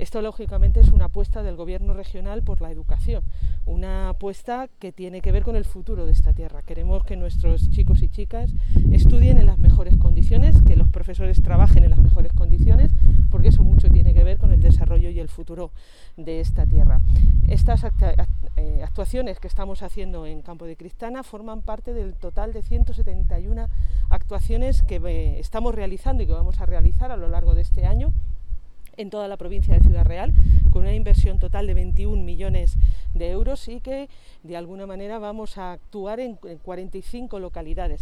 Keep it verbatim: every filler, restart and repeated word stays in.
Esto lógicamente es una apuesta del Gobierno regional por la educación, una apuesta que tiene que ver con el futuro de esta tierra. Queremos que nuestros chicos y chicas estudien en las mejores condiciones, que los profesores trabajen en las mejores condiciones, porque eso mucho tiene que ver con el desarrollo y el futuro de esta tierra. Estas actuaciones que estamos haciendo en Campo de Cristana forman parte del total de ciento setenta y una actuaciones que estamos realizando y que vamos a realizar a lo largo de este año en toda la provincia de Ciudad Real, con una inversión total de veintiún millones de euros y que de alguna manera vamos a actuar en cuarenta y cinco localidades.